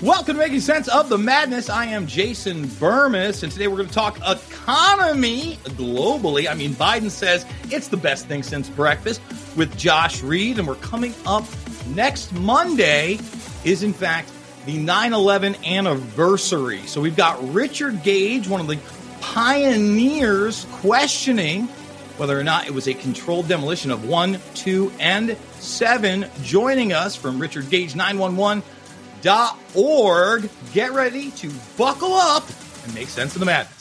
Welcome to Making Sense of the Madness. I am Jason Burmis, and today we're going to talk economy globally. I mean, Biden says it's the best thing since breakfast with Josh Reed, and we're coming up next Monday is, in fact, the 9/11 anniversary. So we've got Richard Gage, one of the pioneers, questioning whether or not it was a controlled demolition of 1, 2, and 7, joining us from RichardGage911.org. Get ready to buckle up and make sense of the madness.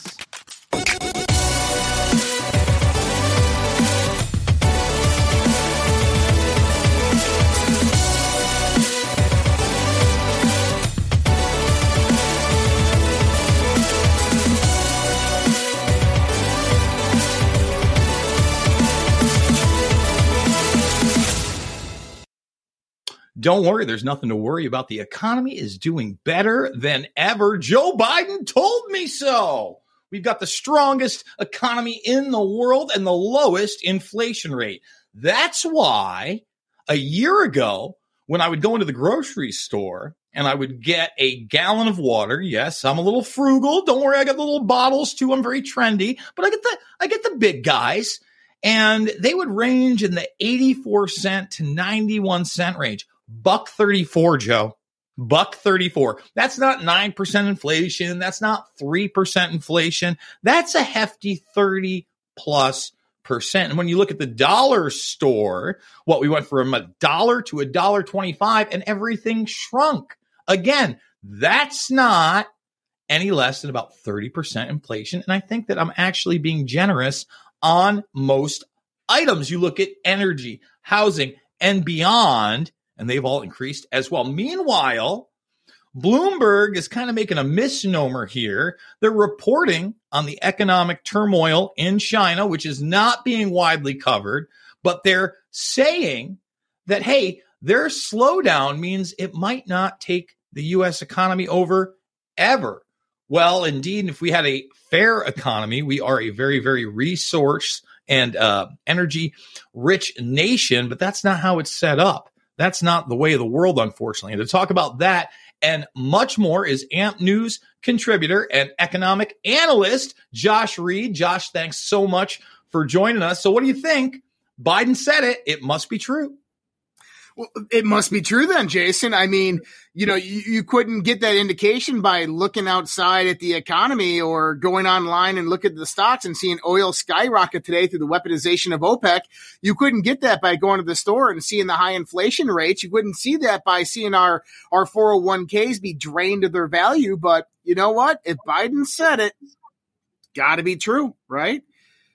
Don't worry, there's nothing to worry about. The economy is doing better than ever. Joe Biden told me so. We've got the strongest economy in the world and the lowest inflation rate. That's why a year ago, when I would go into the grocery store and I would get a gallon of water, yes, I'm a little frugal. Don't worry, I got the little bottles too. I'm very trendy, but I get the big guys, and they would range in the 84 cent to 91 cent range. $1.34, Joe. $1.34. That's not 9% inflation. That's not 3% inflation. That's a hefty 30+%. And when you look at the dollar store, we went from $1 to $1.25, and everything shrunk. Again, that's not any less than about 30% inflation. And I think that I'm actually being generous on most items. You look at energy, housing, and beyond, and they've all increased as well. Meanwhile, Bloomberg is kind of making a misnomer here. They're reporting on the economic turmoil in China, which is not being widely covered, but they're saying that, hey, their slowdown means it might not take the U.S. economy over ever. Well, indeed, if we had a fair economy, we are a very, very resource and energy-rich nation, but that's not how it's set up. That's not the way of the world, unfortunately. And to talk about that and much more is AMP News contributor and economic analyst, Josh Reed. Josh, thanks so much for joining us. So what do you think? Biden said it. It must be true. Well, it must be true then, Jason. I mean, you couldn't get that indication by looking outside at the economy or going online and look at the stocks and seeing oil skyrocket today through the weaponization of OPEC. You couldn't get that by going to the store and seeing the high inflation rates. You couldn't see that by seeing our 401ks be drained of their value. But you know what? If Biden said it, it's got to be true, right?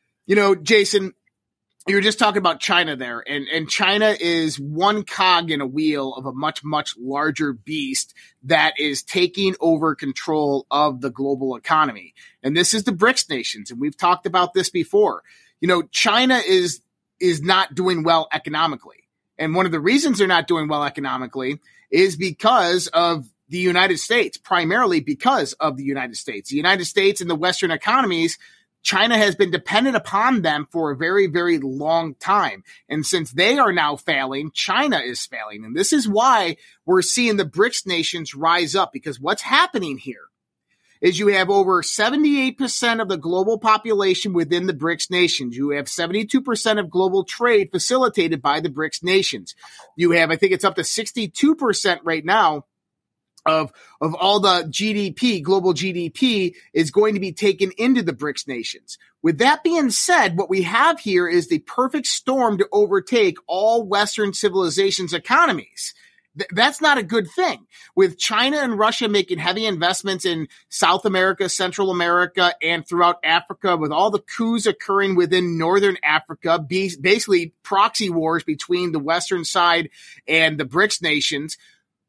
Jason, you were just talking about China there, and China is one cog in a wheel of a much, much larger beast that is taking over control of the global economy. And this is the BRICS nations, and we've talked about this before. China is not doing well economically. And one of the reasons they're not doing well economically is because of the United States, primarily because of the United States. The United States and the Western economies, China has been dependent upon them for a very, very long time. And since they are now failing, China is failing. And this is why we're seeing the BRICS nations rise up, because what's happening here is you have over 78% of the global population within the BRICS nations. You have 72% of global trade facilitated by the BRICS nations. You have, I think it's up to 62% right now of all the GDP, global GDP, is going to be taken into the BRICS nations. With that being said, what we have here is the perfect storm to overtake all Western civilization's economies. That's not a good thing. With China and Russia making heavy investments in South America, Central America, and throughout Africa, with all the coups occurring within Northern Africa, basically proxy wars between the Western side and the BRICS nations,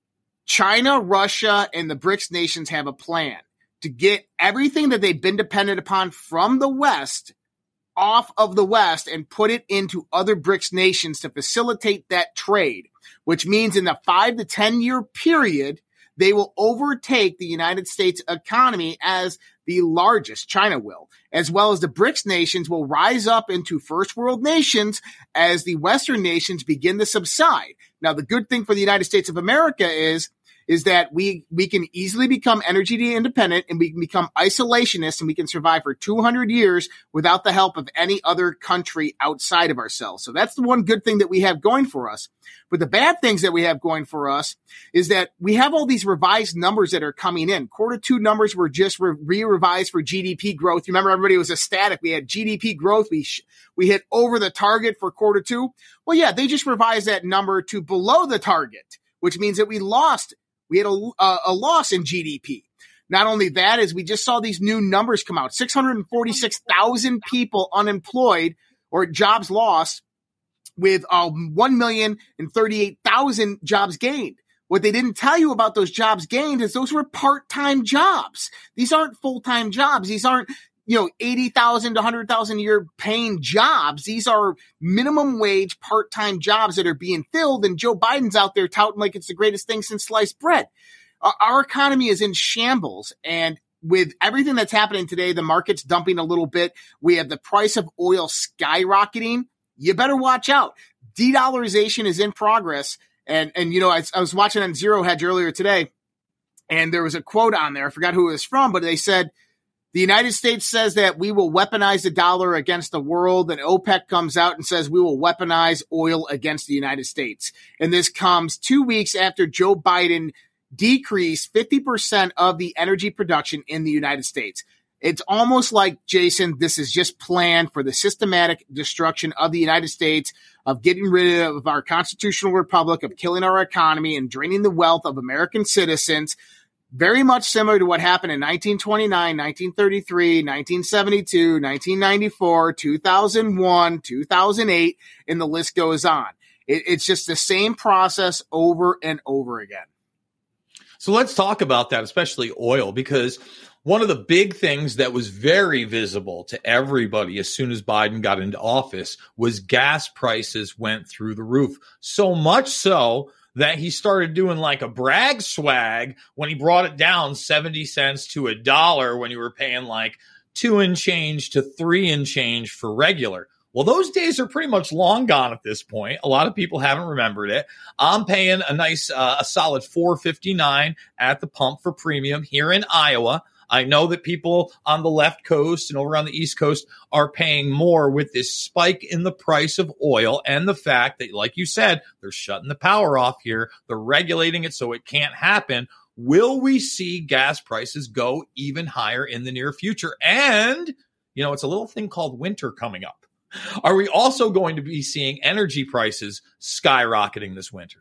China, Russia, and the BRICS nations have a plan to get everything that they've been dependent upon from the West off of the West and put it into other BRICS nations to facilitate that trade, which means in the 5 to 10 year period, they will overtake the United States economy as the largest. China will, as well as the BRICS nations will rise up into first world nations as the Western nations begin to subside. Now, the good thing for the United States of America is is that we can easily become energy independent and we can become isolationists and we can survive for 200 years without the help of any other country outside of ourselves. So that's the one good thing that we have going for us. But the bad things that we have going for us is that we have all these revised numbers that are coming in. Q2 numbers were just re-revised for GDP growth. You remember everybody was ecstatic. We had GDP growth. We hit over the target for Q2. Well, yeah, they just revised that number to below the target, which means that we had a loss in GDP. Not only that, is we just saw these new numbers come out, 646,000 people unemployed or jobs lost with 1,038,000 jobs gained. What they didn't tell you about those jobs gained is those were part-time jobs. These aren't full-time jobs. These aren't, $80,000 to $100,000 a year paying jobs. These are minimum wage part-time jobs that are being filled, and Joe Biden's out there touting like it's the greatest thing since sliced bread. Our economy is in shambles, and with everything that's happening today, the market's dumping a little bit. We have the price of oil skyrocketing. You better watch out. De-dollarization is in progress. And I was watching on Zero Hedge earlier today, and there was a quote on there. I forgot who it was from, but they said, the United States says that we will weaponize the dollar against the world, and OPEC comes out and says we will weaponize oil against the United States. And this comes 2 weeks after Joe Biden decreased 50% of the energy production in the United States. It's almost like, Jason, this is just planned for the systematic destruction of the United States, of getting rid of our constitutional republic, of killing our economy and draining the wealth of American citizens. Very much similar to what happened in 1929, 1933, 1972, 1994, 2001, 2008, and the list goes on. It's just the same process over and over again. So let's talk about that, especially oil, because one of the big things that was very visible to everybody as soon as Biden got into office was gas prices went through the roof. So much so that he started doing like a brag swag when he brought it down 70 cents to $1 when you were paying like 2 and change to 3 and change for regular. Well, those days are pretty much long gone at this point. A lot of people haven't remembered it. I'm paying a solid $4.59 at the pump for premium here in Iowa. I know that people on the left coast and over on the East Coast are paying more with this spike in the price of oil and the fact that, like you said, they're shutting the power off here. They're regulating it so it can't happen. Will we see gas prices go even higher in the near future? And, it's a little thing called winter coming up. Are we also going to be seeing energy prices skyrocketing this winter?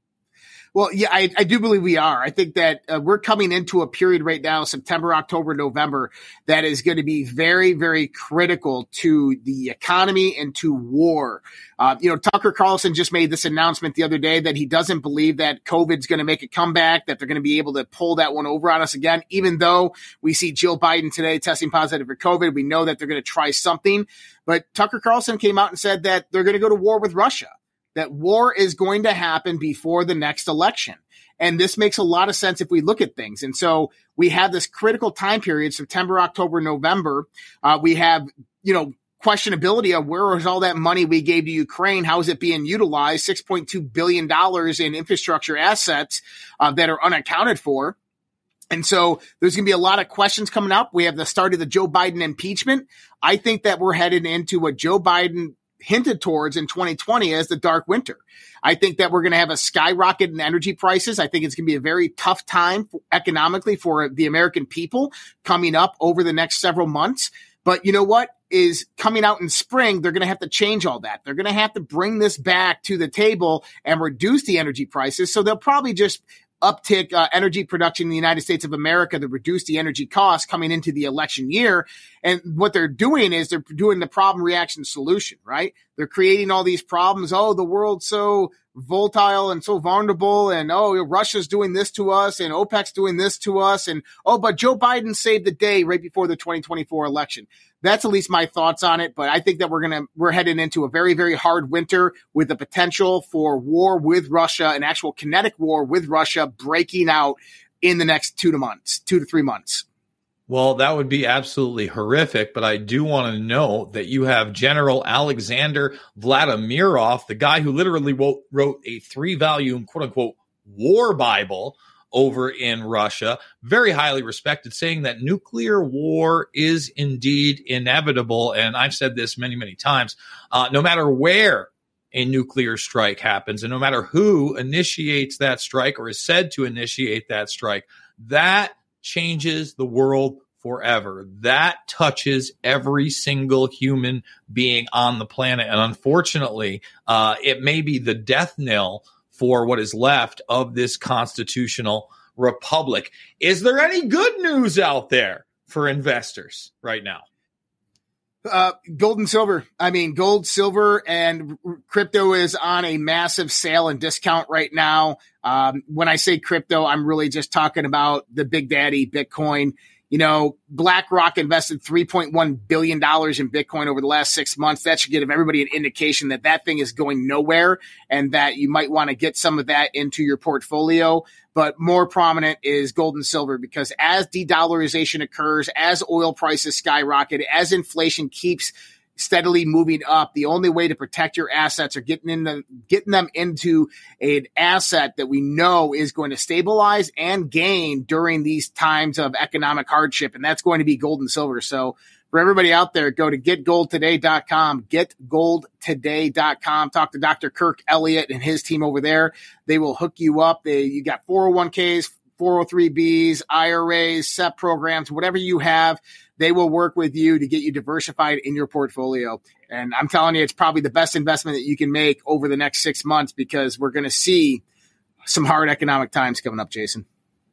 Well, yeah, I do believe we are. I think that we're coming into a period right now, September, October, November, that is going to be very, very critical to the economy and to war. Tucker Carlson just made this announcement the other day that he doesn't believe that COVID's going to make a comeback, that they're going to be able to pull that one over on us again, even though we see Jill Biden today testing positive for COVID. We know that they're going to try something. But Tucker Carlson came out and said that they're going to go to war with Russia, that war is going to happen before the next election. And this makes a lot of sense if we look at things. And so we have this critical time period, September, October, November. We have, questionability of where was all that money we gave to Ukraine? How is it being utilized? $6.2 billion in infrastructure assets that are unaccounted for. And so there's going to be a lot of questions coming up. We have the start of the Joe Biden impeachment. I think that we're headed into what Joe Biden hinted towards in 2020 as the dark winter. I think that we're going to have a skyrocket in energy prices. I think it's going to be a very tough time economically for the American people coming up over the next several months. But you know what is coming out in spring? They're going to have to change all that. They're going to have to bring this back to the table and reduce the energy prices. So they'll probably just uptick energy production in the United States of America to reduce the energy costs coming into the election year. And what they're doing is they're doing the problem reaction solution, right? They're creating all these problems. Oh, the world's so volatile and so vulnerable. And, Russia's doing this to us and OPEC's doing this to us. And, but Joe Biden saved the day right before the 2024 election. That's at least my thoughts on it. But I think that we're heading into a very, very hard winter with the potential for war with Russia, an actual kinetic war with Russia breaking out in the next 2 to 3 months. Well, that would be absolutely horrific, but I do want to know that you have General Alexander Vladimirov, the guy who literally wrote a 3-volume, quote-unquote, war Bible over in Russia, very highly respected, saying that nuclear war is indeed inevitable. And I've said this many, many times, no matter where a nuclear strike happens and no matter who initiates that strike or is said to initiate that strike, that changes the world forever. That touches every single human being on the planet. And unfortunately, it may be the death knell for what is left of this constitutional republic. Is there any good news out there for investors right now? Gold and silver. I mean, gold, silver, and crypto is on a massive sale and discount right now. When I say crypto, I'm really just talking about the big daddy, Bitcoin. You know, BlackRock invested $3.1 billion in Bitcoin over the last 6 months. That should give everybody an indication that that thing is going nowhere and that you might want to get some of that into your portfolio. But more prominent is gold and silver, because as de-dollarization occurs, as oil prices skyrocket, as inflation keeps steadily moving up, the only way to protect your assets are getting them into an asset that we know is going to stabilize and gain during these times of economic hardship. And that's going to be gold and silver. So for everybody out there, go to getgoldtoday.com, getgoldtoday.com. Talk to Dr. Kirk Elliott and his team over there. They will hook you up. You got 401ks, 403bs, IRAs, SEP programs, whatever you have. They will work with you to get you diversified in your portfolio. And I'm telling you, it's probably the best investment that you can make over the next 6 months, because we're going to see some hard economic times coming up, Jason.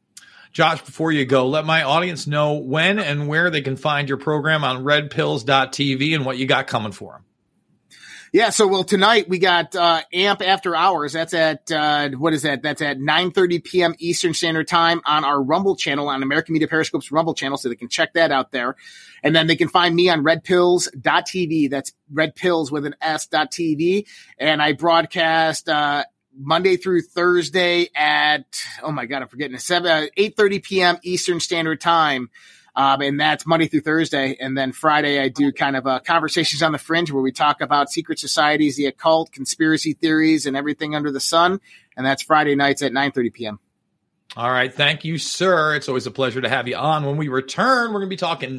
Josh, before you go, let my audience know when and where they can find your program on redpills.tv and what you got coming for them. Yeah, so tonight we got AMP After Hours. That's at what is that? That's at 9:30 p.m. Eastern Standard Time on our Rumble channel, on American Media Periscope's Rumble channel, so they can check that out there. And then they can find me on redpills.tv. That's redpills with an S.tv. And I broadcast Monday through Thursday at, oh my God, I'm forgetting, 8:30 p.m. Eastern Standard Time. And that's Monday through Thursday. And then Friday, I do kind of Conversations on the Fringe, where we talk about secret societies, the occult, conspiracy theories, and everything under the sun. And that's Friday nights at 9:30 p.m. All right. Thank you, sir. It's always a pleasure to have you on. When we return, we're going to be talking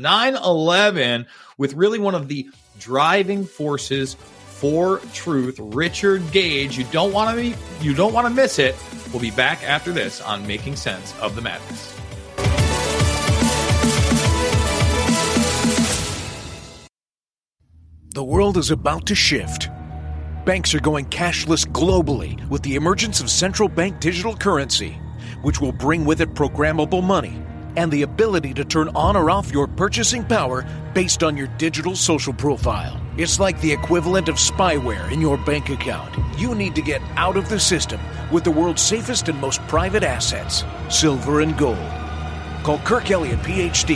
9/11 with really one of the driving forces for truth, Richard Gage. You don't want to miss it. We'll be back after this on Making Sense of the Madness. The world is about to shift. Banks are going cashless globally with the emergence of central bank digital currency, which will bring with it programmable money and the ability to turn on or off your purchasing power based on your digital social profile. It's like the equivalent of spyware in your bank account. You need to get out of the system with the world's safest and most private assets, silver and gold. Call Kirk Elliott, PhD,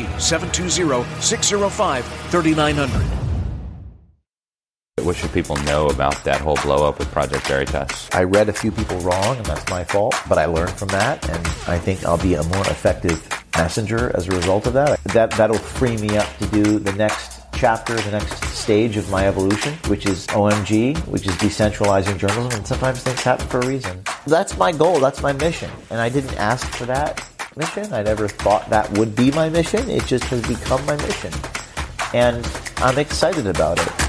720-605-3900. What should people know about that whole blow-up with Project Veritas? I read a few people wrong, and that's my fault, but I learned from that, and I think I'll be a more effective messenger as a result of that. That'll free me up to do the next chapter, the next stage of my evolution, which is OMG, which is decentralizing journalism, and sometimes things happen for a reason. That's my goal, that's my mission, and I didn't ask for that mission. I never thought that would be my mission. It just has become my mission, and I'm excited about it.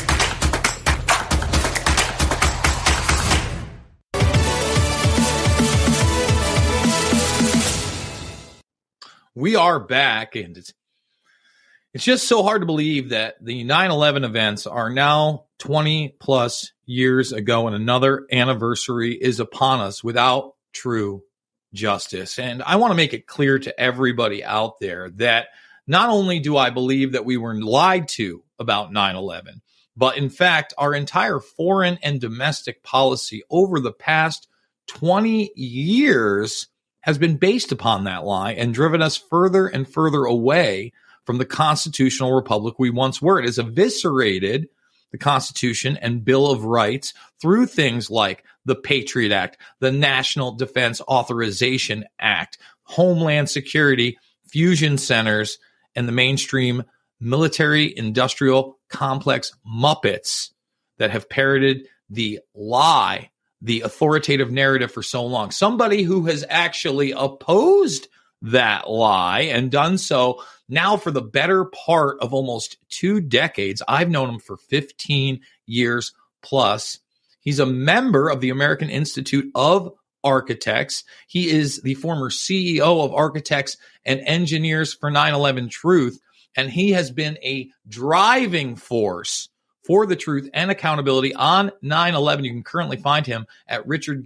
We are back, and it's just so hard to believe that the 9/11 events are now 20 plus years ago, and another anniversary is upon us without true justice. And I want to make it clear to everybody out there that not only do I believe that we were lied to about 9/11, but in fact, our entire foreign and domestic policy over the past 20 years has been based upon that lie and driven us further and further away from the constitutional republic we once were. It has eviscerated the Constitution and Bill of Rights through things like the Patriot Act, the National Defense Authorization Act, Homeland Security, fusion centers, and the mainstream military industrial complex Muppets that have parroted the lie the authoritative narrative for so long. Somebody who has actually opposed that lie and done so now for the better part of almost 2 decades. I've known him for 15 years plus. He's a member of the American Institute of Architects. He is the former CEO of Architects and Engineers for 9/11 Truth, and he has been a driving force for the truth and accountability on 9/11. You can currently find him at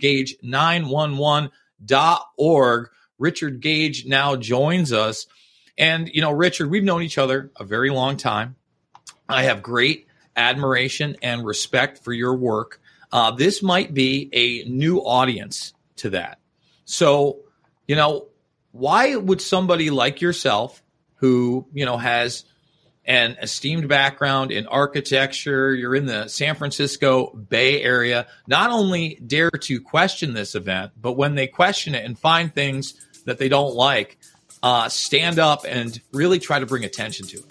richardgage911.org. Richard Gage now joins us. And, Richard, we've known each other a very long time. I have great admiration and respect for your work. This might be a new audience to that. So, why would somebody like yourself who, has an esteemed background in architecture, you're in the San Francisco Bay Area, not only dare to question this event, but when they question it and find things that they don't like, stand up and really try to bring attention to it?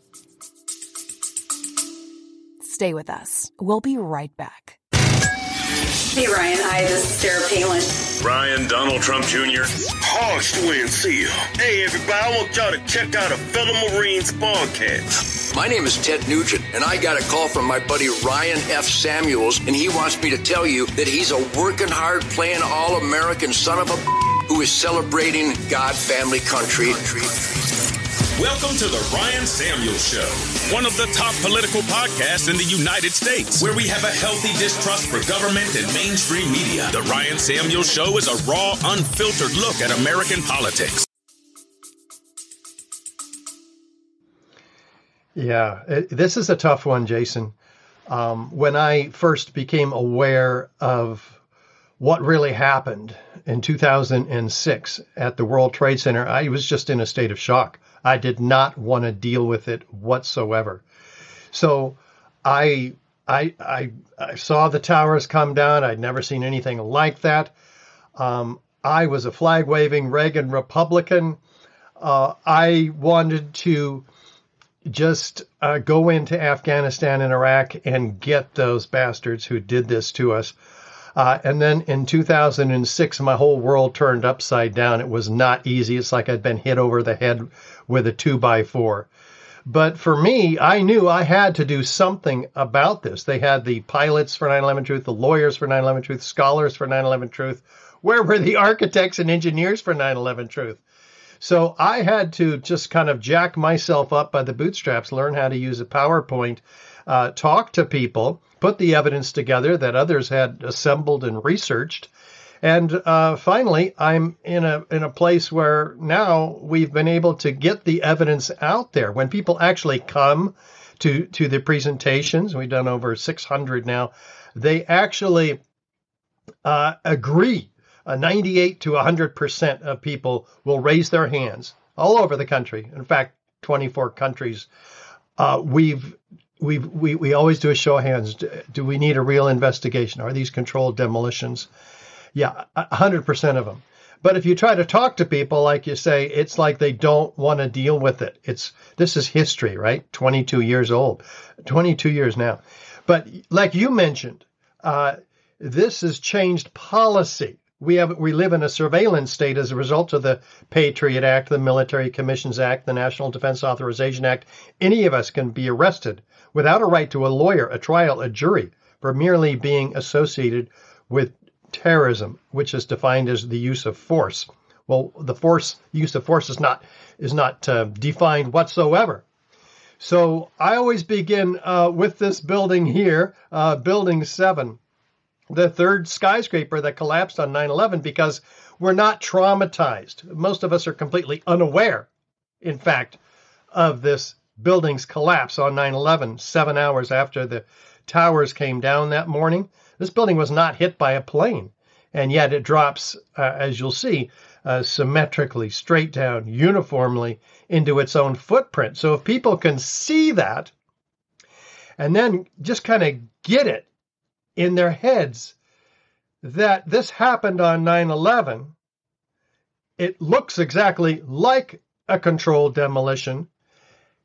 Stay with us. We'll be right back. Hey, Ryan. Hi, this is Sarah Palin. Ryan, Donald Trump Jr. Harsh to win, see you. Hey, everybody, I want y'all to check out a fellow Marines podcast. My name is Ted Nugent, and I got a call from my buddy Ryan F. Samuels, and he wants me to tell you that he's a working hard, playing all-American son of a who is celebrating God, family, country. Welcome to the Ryan Samuels Show, one of the top political podcasts in the United States, where we have a healthy distrust for government and mainstream media. The Ryan Samuels Show is a raw, unfiltered look at American politics. Yeah, this is a tough one, Jason. When I first became aware of what really happened in 2006 at the World Trade Center, I was just in a state of shock. I did not want to deal with it whatsoever. So I saw the towers come down. I'd never seen anything like that. I was a flag-waving Reagan Republican. I wanted to just go into Afghanistan and Iraq and get those bastards who did this to us. And then in 2006, my whole world turned upside down. It was not easy. It's like I'd been hit over the head with a 2x4. But for me, I knew I had to do something about this. They had the pilots for 9/11 Truth, the lawyers for 9/11 Truth, scholars for 9/11 Truth. Where were the architects and engineers for 9/11 Truth? So I had to just kind of jack myself up by the bootstraps, learn how to use a PowerPoint, talk to people, put the evidence together that others had assembled and researched. And finally, I'm in a place where now we've been able to get the evidence out there. When people actually come to the presentations, we've done over 600 now, they actually agree. 98 to 100% of people will raise their hands all over the country. In fact, 24 countries. We always do a show of hands. Do we need a real investigation? Are these controlled demolitions? Yeah, 100% of them. But if you try to talk to people, like you say, it's like they don't want to deal with it. This is history, right? 22 years old, 22 years now. But like you mentioned, this has changed policy. We live in a surveillance state as a result of the Patriot Act, the Military Commissions Act, the National Defense Authorization Act. Any of us can be arrested without a right to a lawyer, a trial, a jury, for merely being associated with terrorism, which is defined as the use of force. Well, the use of force is not defined whatsoever. So I always begin with this building here, Building 7. The third skyscraper that collapsed on 9/11, because we're not traumatized. Most of us are completely unaware, in fact, of this building's collapse on 9/11, 7 hours after the towers came down that morning. This building was not hit by a plane, and yet it drops, as you'll see, symmetrically, straight down, uniformly into its own footprint. So if people can see that and then just kind of get it in their heads that this happened on 9/11, it looks exactly like a controlled demolition.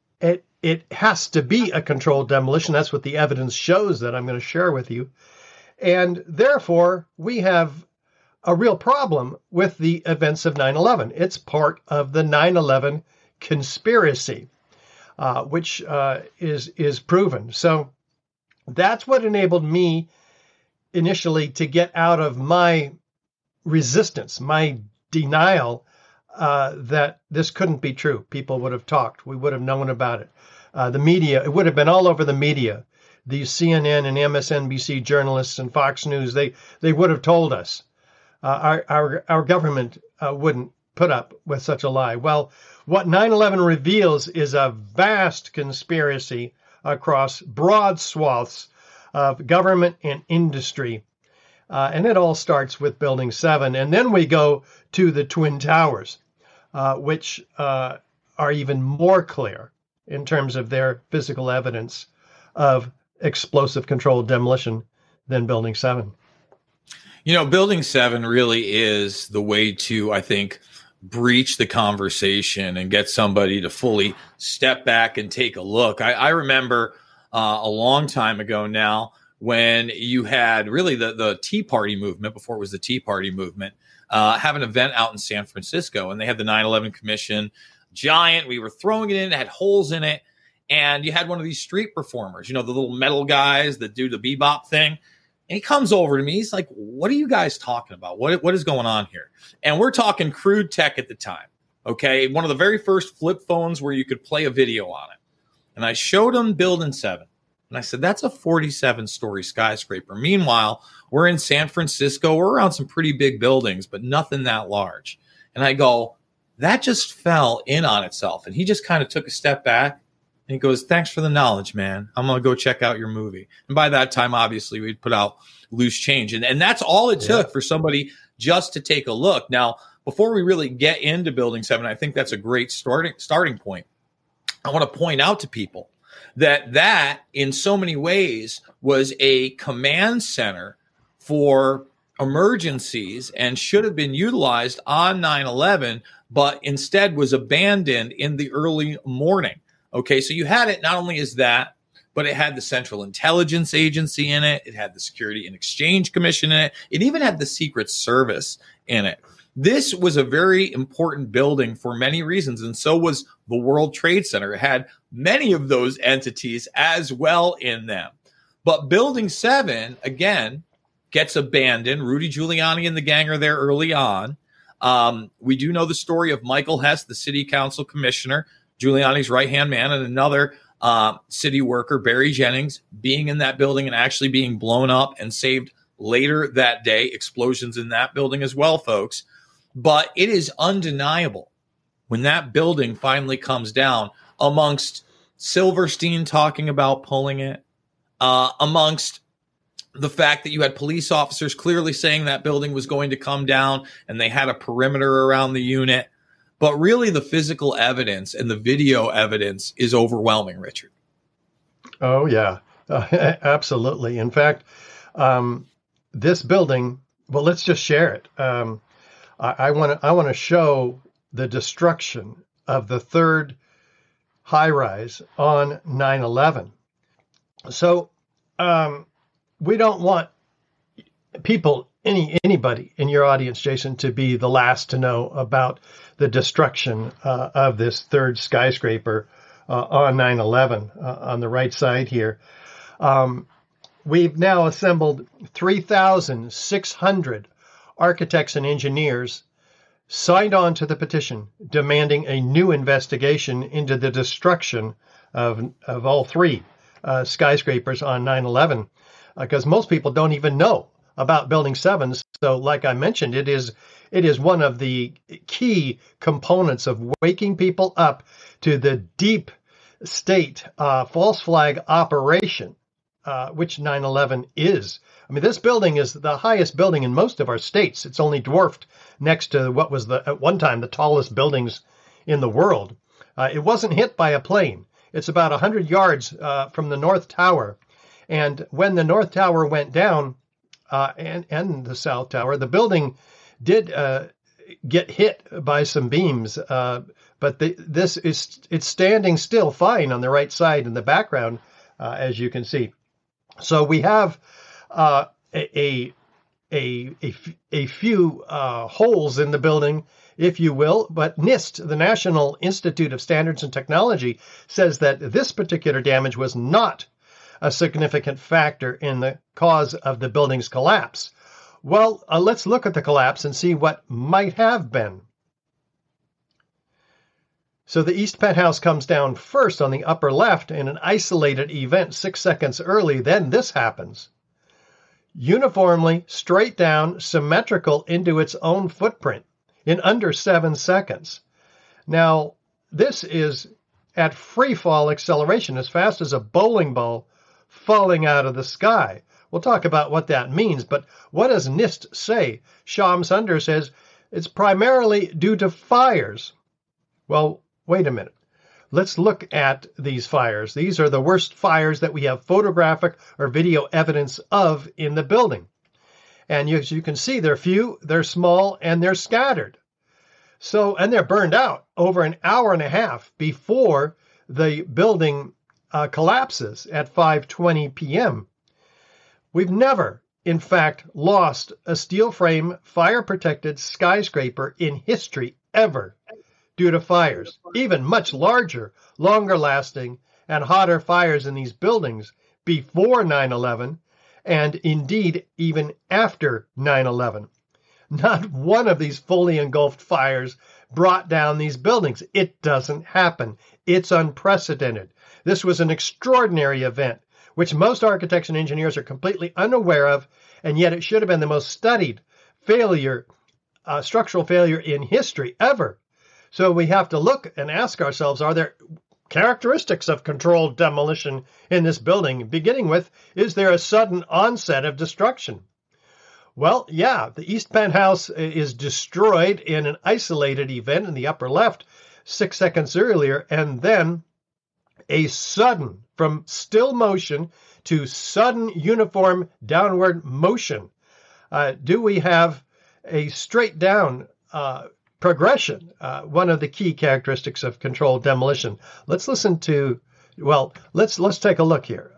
It has to be a controlled demolition. That's what the evidence shows that I'm going to share with you. And therefore, we have a real problem with the events of 9/11. It's part of the 9/11 conspiracy, which is proven. So that's what enabled me initially to get out of my resistance, my denial that this couldn't be true. People would have talked. We would have known about it. The media, it would have been all over the media. These CNN and MSNBC journalists and Fox News, they would have told us. Our government wouldn't put up with such a lie. Well, what 9/11 reveals is a vast conspiracy across broad swaths of government and industry. And it all starts with Building 7. And then we go to the Twin Towers, which are even more clear in terms of their physical evidence of explosive controlled demolition than Building 7. You know, Building 7 really is the way to, I think, breach the conversation and get somebody to fully step back and take a look. I remember a long time ago now when you had really the Tea Party movement, before it was the Tea Party movement, have an event out in San Francisco, and they had the 9/11 Commission, giant. We were throwing it in, it had holes in it, and you had one of these street performers, you know, the little metal guys that do the bebop thing. And he comes over to me. He's like, what are you guys talking about? What is going on here? And we're talking crude tech at the time. Okay. One of the very first flip phones where you could play a video on it. And I showed him Building 7. And I said, that's a 47-story skyscraper. Meanwhile, we're in San Francisco. We're around some pretty big buildings, but nothing that large. And I go, that just fell in on itself. And he just kind of took a step back. And he goes, thanks for the knowledge, man. I'm going to go check out your movie. And by that time, obviously, we'd put out Loose Change. And that's all it took for somebody just to take a look. Now, before we really get into Building 7, I think that's a great starting point. I want to point out to people that in so many ways was a command center for emergencies and should have been utilized on 9/11, but instead was abandoned in the early morning. Okay, so you had it not only as that, but it had the Central Intelligence Agency in it. It had the Security and Exchange Commission in it. It even had the Secret Service in it. This was a very important building for many reasons, and so was the World Trade Center. It had many of those entities as well in them. But Building 7, again, gets abandoned. Rudy Giuliani and the gang are there early on. We do know the story of Michael Hess, the city council commissioner, Giuliani's right-hand man, and another city worker, Barry Jennings, being in that building and actually being blown up and saved later that day. Explosions in that building as well, folks. But it is undeniable when that building finally comes down, amongst Silverstein talking about pulling it, amongst the fact that you had police officers clearly saying that building was going to come down and they had a perimeter around the unit. But really, the physical evidence and the video evidence is overwhelming, Richard. Oh, yeah, absolutely. In fact, this building, well, let's just share it. I want to show the destruction of the third high-rise on 9/11. So we don't want people, anybody in your audience, Jason, to be the last to know about the destruction of this third skyscraper on 9/11 on the right side here. We've now assembled 3,600 architects and engineers signed on to the petition demanding a new investigation into the destruction of all three skyscrapers on 9/11, because most people don't even know about Building 7. So like I mentioned, it is one of the key components of waking people up to the deep state false flag operation, which 9/11 is. I mean, this building is the highest building in most of our states. It's only dwarfed next to what was at one time the tallest buildings in the world. It wasn't hit by a plane. It's about 100 yards from the North Tower. And when the North Tower went down, and the South Tower, the building did get hit by some beams, but it's standing still fine on the right side in the background, as you can see. So we have a few holes in the building, if you will, but NIST, the National Institute of Standards and Technology, says that this particular damage was not a significant factor in the cause of the building's collapse. Well, let's look at the collapse and see what might have been. So the east penthouse comes down first on the upper left in an isolated event 6 seconds early. Then this happens. Uniformly, straight down, symmetrical into its own footprint in under 7 seconds. Now, this is at free fall acceleration, as fast as a bowling ball falling out of the sky. We'll talk about what that means, but what does NIST say? Shyam Sunder says it's primarily due to fires. Well, wait a minute. Let's look at these fires. These are the worst fires that we have photographic or video evidence of in the building. And as you can see, they're few, they're small, and they're scattered. So, and they're burned out over an hour and a half before the building collapses at 5:20 p.m. We've never, in fact, lost a steel frame, fire-protected skyscraper in history ever due to fires. Even much larger, longer-lasting, and hotter fires in these buildings before 9/11, and indeed even after 9/11. Not one of these fully engulfed fires brought down these buildings. It doesn't happen. It's unprecedented. This was an extraordinary event, which most architects and engineers are completely unaware of, and yet it should have been the most studied failure, structural failure in history ever. So we have to look and ask ourselves, are there characteristics of controlled demolition in this building? Beginning with, is there a sudden onset of destruction? Well, yeah, the east penthouse is destroyed in an isolated event in the upper left 6 seconds earlier, and then a sudden, from still motion to sudden uniform downward motion. Do we have a straight down progression? One of the key characteristics of controlled demolition. Let's listen to, well, let's take a look here.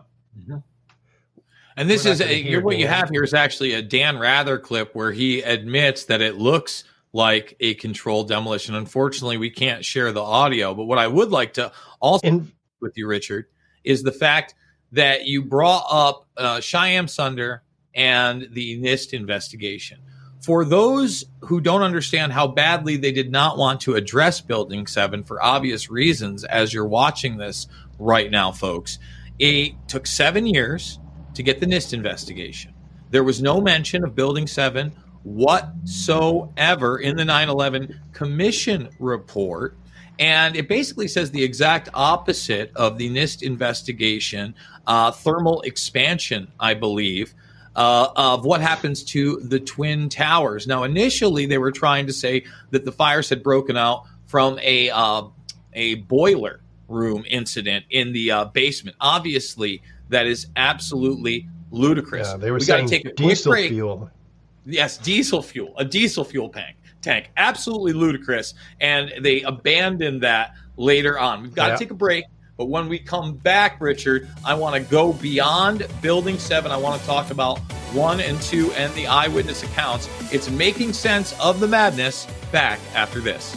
And this is what you have here is actually a Dan Rather clip where he admits that it looks like a controlled demolition. Unfortunately, we can't share the audio, but what I would like to also with you, Richard, is the fact that you brought up Shyam Sunder and the NIST investigation. For those who don't understand how badly they did not want to address Building 7 for obvious reasons, as you're watching this right now, folks, it took 7 years to get the NIST investigation. There was no mention of Building 7 whatsoever in the 9/11 Commission report. And it basically says the exact opposite of the NIST investigation, thermal expansion, I believe, of what happens to the Twin Towers. Now, initially, they were trying to say that the fires had broken out from a boiler room incident in the basement. Obviously, that is absolutely ludicrous. Yeah, they were saying take a diesel fuel. Yes, diesel fuel, a diesel fuel tank. Absolutely ludicrous. And they abandoned that later on. We've got to take a break. But when we come back, Richard, I want to go beyond Building 7. I want to talk about 1 and 2 and the eyewitness accounts. It's making sense of the madness. Back after this.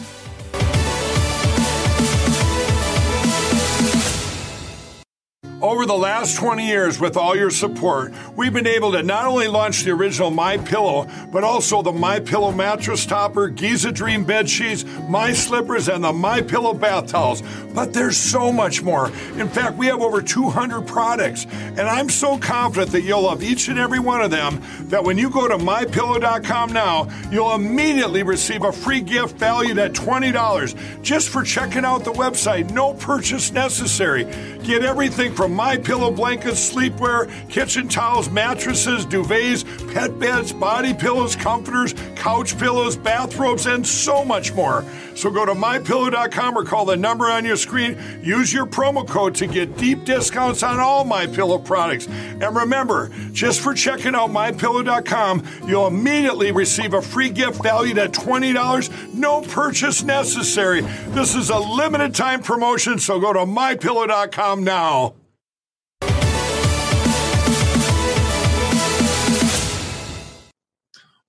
Over the last 20 years, with all your support, we've been able to not only launch the original MyPillow, but also the MyPillow mattress topper, Giza Dream bed sheets, My Slippers, and the MyPillow bath towels. But there's so much more. In fact, we have over 200 products, and I'm so confident that you'll love each and every one of them that when you go to MyPillow.com now, you'll immediately receive a free gift valued at $20 just for checking out the website. No purchase necessary. Get everything from MyPillow blankets, sleepwear, kitchen towels, mattresses, duvets, pet beds, body pillows, comforters, couch pillows, bathrobes, and so much more. So go to MyPillow.com or call the number on your screen. Use your promo code to get deep discounts on all MyPillow products. And remember, just for checking out MyPillow.com, you'll immediately receive a free gift valued at $20. No purchase necessary. This is a limited time promotion, so go to MyPillow.com now.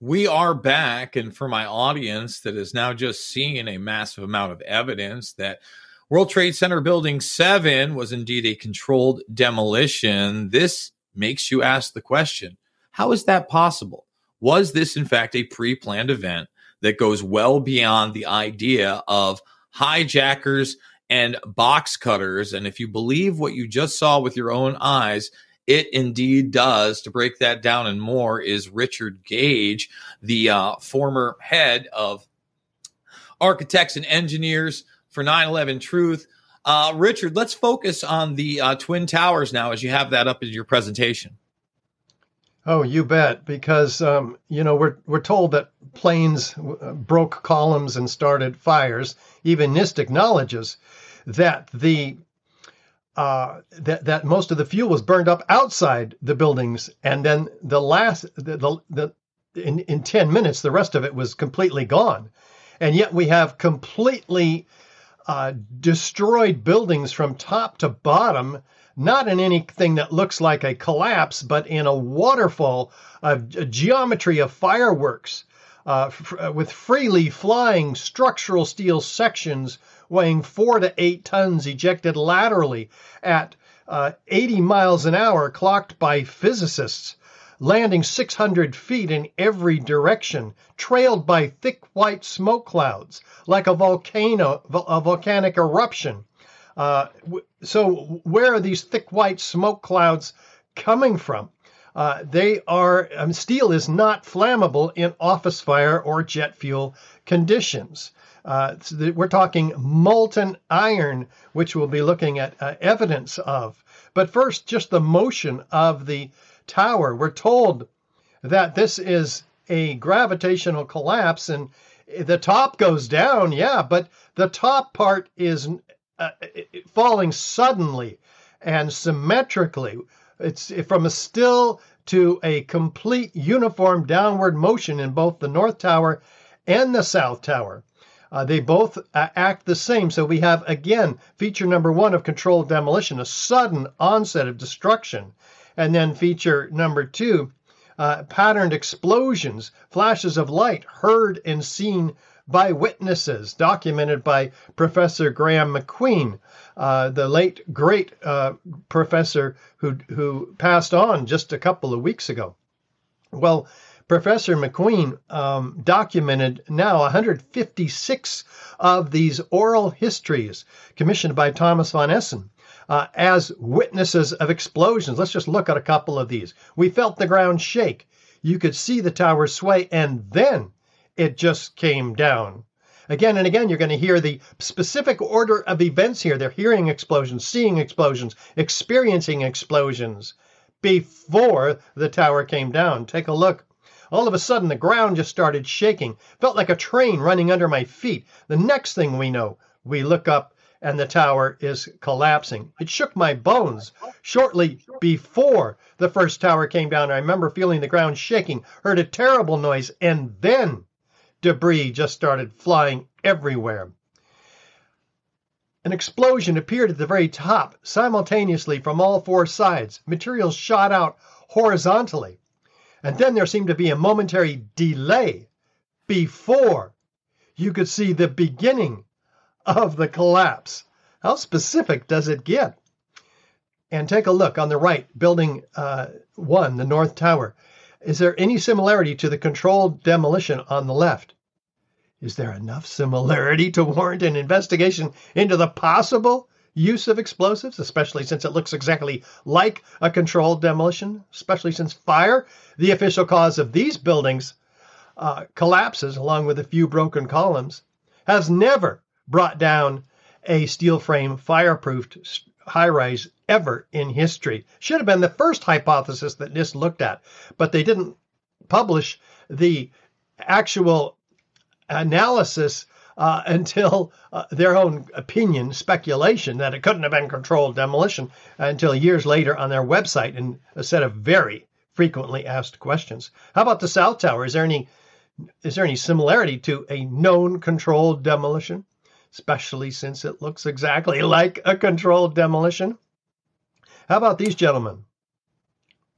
We are back, and for my audience that is now just seeing a massive amount of evidence that World Trade Center Building 7 was indeed a controlled demolition, this makes you ask the question, how is that possible? Was this, in fact, a pre-planned event that goes well beyond the idea of hijackers and box cutters? And if you believe what you just saw with your own eyes, it indeed does. To break that down and more is Richard Gage, the former head of architects and engineers for 9/11 Truth. Richard, let's focus on the Twin Towers now as you have that up in your presentation. Oh, you bet, because we're told that planes broke columns and started fires. Even NIST acknowledges that that most of the fuel was burned up outside the buildings, and then in 10 minutes the rest of it was completely gone. And yet we have completely destroyed buildings from top to bottom, not in anything that looks like a collapse, but in a waterfall, a geometry of fireworks, with freely flying structural steel sections weighing 4 to 8 tons ejected laterally at 80 miles an hour, clocked by physicists, landing 600 feet in every direction, trailed by thick white smoke clouds like a volcanic eruption. So where are these thick white smoke clouds coming from? Steel is not flammable in office fire or jet fuel conditions. We're talking molten iron, which we'll be looking at evidence of. But first, just the motion of the tower. We're told that this is a gravitational collapse and the top goes down, but the top part is falling suddenly and symmetrically. It's from a still to a complete uniform downward motion in both the North Tower and the South Tower. They both act the same. So we have, again, feature number 1 of controlled demolition, a sudden onset of destruction. And then feature number 2, patterned explosions, flashes of light heard and seen by witnesses, documented by Professor Graham McQueen, the late great professor who passed on just a couple of weeks ago. Well, Professor McQueen documented now 156 of these oral histories commissioned by Thomas von Essen as witnesses of explosions. Let's just look at a couple of these. We felt the ground shake. You could see the tower sway, and then it just came down. Again and again, you're going to hear the specific order of events here. They're hearing explosions, seeing explosions, experiencing explosions before the tower came down. Take a look. All of a sudden, the ground just started shaking. Felt like a train running under my feet. The next thing we know, we look up and the tower is collapsing. It shook my bones. Shortly before the first tower came down, I remember feeling the ground shaking, heard a terrible noise, and then debris just started flying everywhere. An explosion appeared at the very top, simultaneously from all 4 sides. Materials shot out horizontally. And then there seemed to be a momentary delay before you could see the beginning of the collapse. How specific does it get? And take a look on the right, building 1, the North Tower. Is there any similarity to the controlled demolition on the left? Is there enough similarity to warrant an investigation into the possible use of explosives, especially since it looks exactly like a controlled demolition, especially since fire, the official cause of these buildings' collapses, along with a few broken columns, has never brought down a steel frame fireproofed high-rise ever in history. Should have been the first hypothesis that NIST looked at, but they didn't publish the actual analysis until their own opinion, speculation that it couldn't have been controlled demolition until years later on their website in a set of very frequently asked questions. How about the South Tower? Is there any similarity to a known controlled demolition, especially since it looks exactly like a controlled demolition? How about these gentlemen?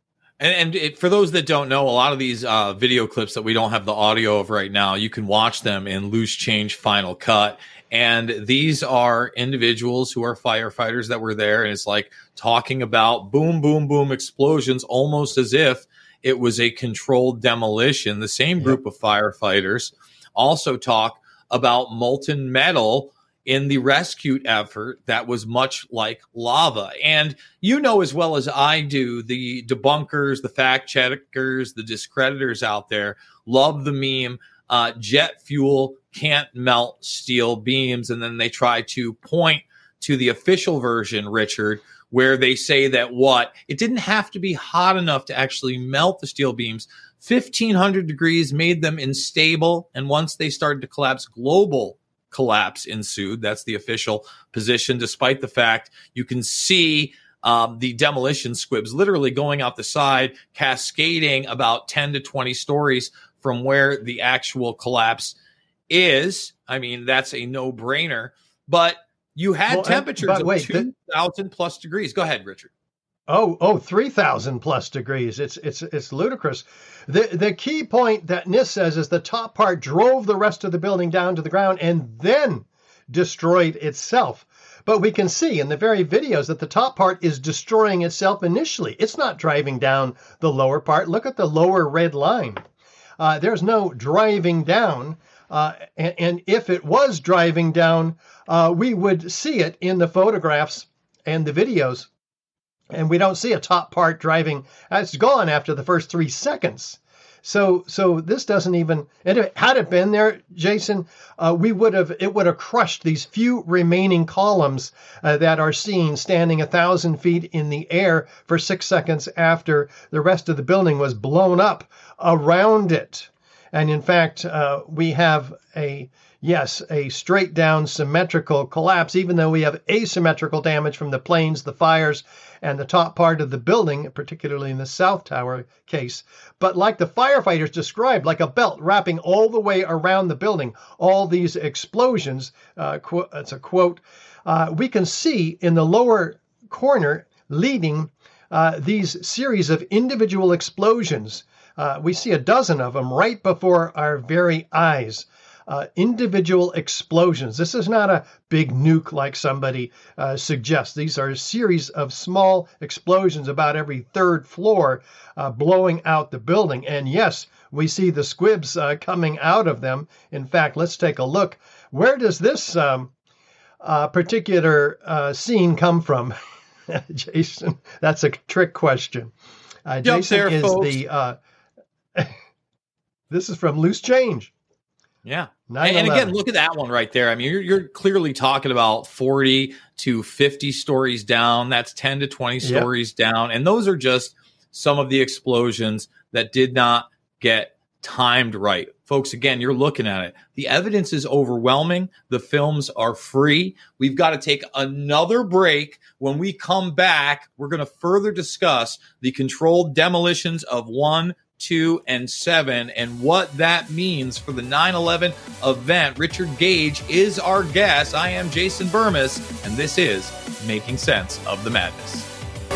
For those that don't know, a lot of these video clips that we don't have the audio of right now, you can watch them in Loose Change Final Cut. And these are individuals who are firefighters that were there. And it's like talking about boom, boom, boom explosions, almost as if it was a controlled demolition. The same group of firefighters also talk about molten metal in the rescue effort that was much like lava. And you know as well as I do, the debunkers, the fact checkers, the discreditors out there love the meme, jet fuel can't melt steel beams. And then they try to point to the official version, Richard, where they say that it didn't have to be hot enough to actually melt the steel beams. 1,500 degrees made them unstable. And once they started to collapse, global collapse ensued. That's the official position, despite the fact you can see the demolition squibs literally going out the side, cascading about 10 to 20 stories from where the actual collapse is. I mean, that's a no-brainer. But you had temperatures of 2,000 plus degrees. Go ahead, Richard. 3,000 plus degrees. It's ludicrous. The key point that NIST says is the top part drove the rest of the building down to the ground and then destroyed itself. But we can see in the very videos that the top part is destroying itself initially. It's not driving down the lower part. Look at the lower red line. There's no driving down. And if it was driving down, we would see it in the photographs and the videos. And we don't see a top part driving. It's gone after the first 3 seconds. So this doesn't even, and had it been there, Jason, it would have crushed these few remaining columns that are seen standing 1,000 feet in the air for 6 seconds after the rest of the building was blown up around it. And in fact, we have a straight down symmetrical collapse, even though we have asymmetrical damage from the planes, the fires, and the top part of the building, particularly in the South Tower case. But like the firefighters described, like a belt wrapping all the way around the building, all these explosions, it's a quote, we can see in the lower corner leading these series of individual explosions. We see a dozen of them right before our very eyes. Individual explosions. This is not a big nuke like somebody suggests. These are a series of small explosions about every third floor blowing out the building. And yes, we see the squibs coming out of them. In fact, let's take a look. Where does this particular scene come from, Jason? That's a trick question. Jason there, is folks. This is from Loose Change. Yeah. And again, look at that one right there. I mean, you're clearly talking about 40 to 50 stories down. That's 10 to 20 stories down. And those are just some of the explosions that did not get timed right. Folks, again, you're looking at it. The evidence is overwhelming. The films are free. We've got to take another break. When we come back, we're going to further discuss the controlled demolitions of 1, 2, and 7, and what that means for the 9/11 event. Richard Gage is our guest. I am Jason Bermas, and this is Making Sense of the Madness.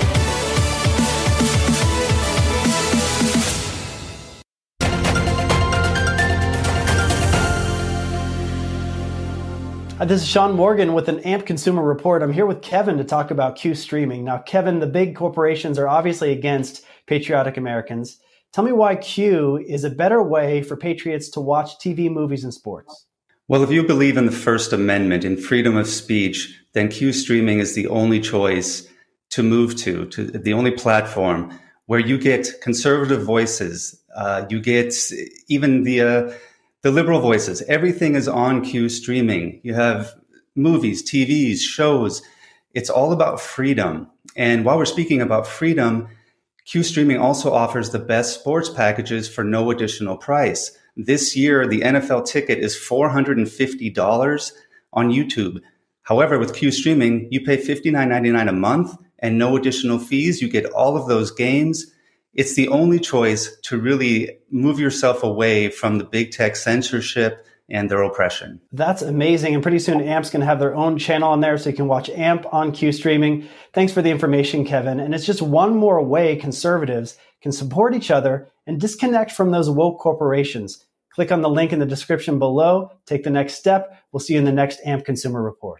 This is Sean Morgan with an AMP Consumer Report. I'm here with Kevin to talk about Q streaming. Now, Kevin, the big corporations are obviously against patriotic Americans. Tell me why Q is a better way for patriots to watch TV, movies, and sports. Well, if you believe in the First Amendment and freedom of speech, then Q streaming is the only choice to move to the only platform where you get conservative voices. You get even the liberal voices. Everything is on Q streaming. You have movies, TVs, shows. It's all about freedom. And while we're speaking about freedom, Q streaming also offers the best sports packages for no additional price. This year, the NFL ticket is $450 on YouTube. However, with Q streaming, you pay $59.99 a month and no additional fees. You get all of those games. It's the only choice to really move yourself away from the big tech censorship and their oppression. That's amazing. And pretty soon AMP's going to have their own channel on there so you can watch AMP on Q Streaming. Thanks for the information, Kevin. And it's just one more way conservatives can support each other and disconnect from those woke corporations. Click on the link in the description below. Take the next step. We'll see you in the next AMP Consumer Report.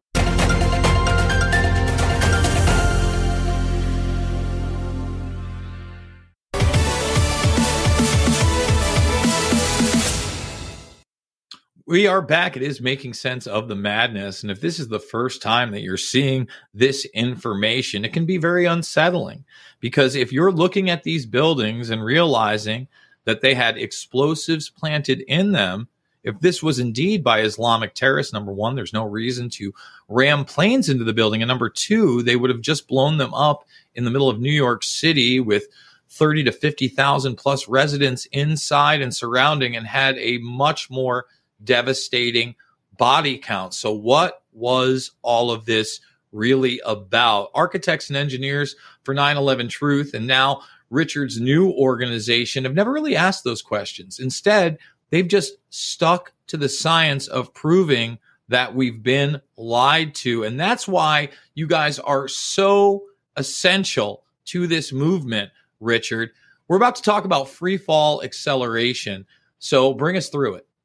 We are back. It is making sense of the madness. And if this is the first time that you're seeing this information, it can be very unsettling, because if you're looking at these buildings and realizing that they had explosives planted in them, if this was indeed by Islamic terrorists, number one, there's no reason to ram planes into the building. And number two, they would have just blown them up in the middle of New York City with 30 to 50,000 plus residents inside and surrounding, and had a much more devastating body count. So what was all of this really about? Architects and engineers for 9/11 Truth, and now Richard's new organization, have never really asked those questions. Instead, they've just stuck to the science of proving that we've been lied to. And that's why you guys are so essential to this movement, Richard. We're about to talk about free fall acceleration. So bring us through it.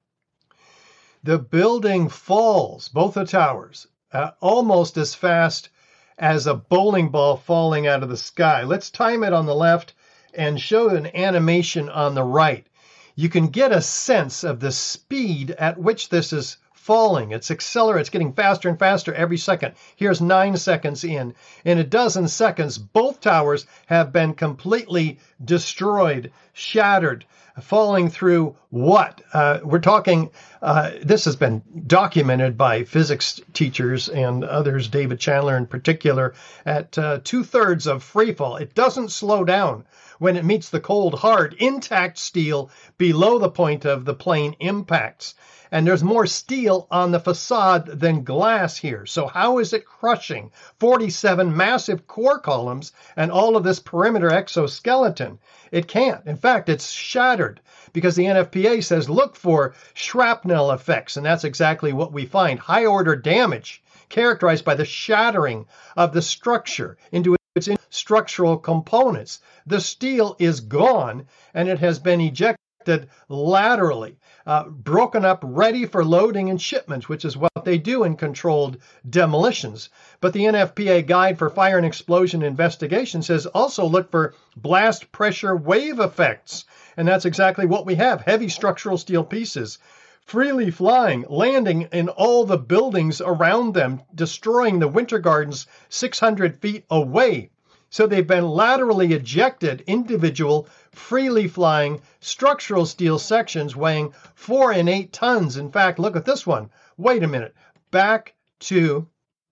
The building falls, both the towers, almost as fast as a bowling ball falling out of the sky. Let's time it on the left and show an animation on the right. You can get a sense of the speed at which this is falling. It's accelerating. It's getting faster and faster every second. Here's 9 seconds in. In a dozen seconds, both towers have been completely destroyed, shattered, falling through what? We're talking, this has been documented by physics teachers and others, David Chandler in particular, at 2/3 of free fall. It doesn't slow down when it meets the cold, hard, intact steel below the point of the plane impacts. And there's more steel on the facade than glass here. So how is it crushing 47 massive core columns and all of this perimeter exoskeleton? It can't. In fact, it's shattered, because the NFPA says look for shrapnel effects. And that's exactly what we find. High order damage characterized by the shattering of the structure into its structural components. The steel is gone, and it has been ejected laterally, broken up, ready for loading and shipment, which is what they do in controlled demolitions. But the NFPA Guide for Fire and Explosion Investigation says also look for blast pressure wave effects. And that's exactly what we have. Heavy structural steel pieces freely flying, landing in all the buildings around them, destroying the Winter Gardens 600 feet away. So they've been laterally ejected individual, freely flying structural steel sections weighing 4 and 8 tons. In fact, look at this one. Wait a minute. Back to,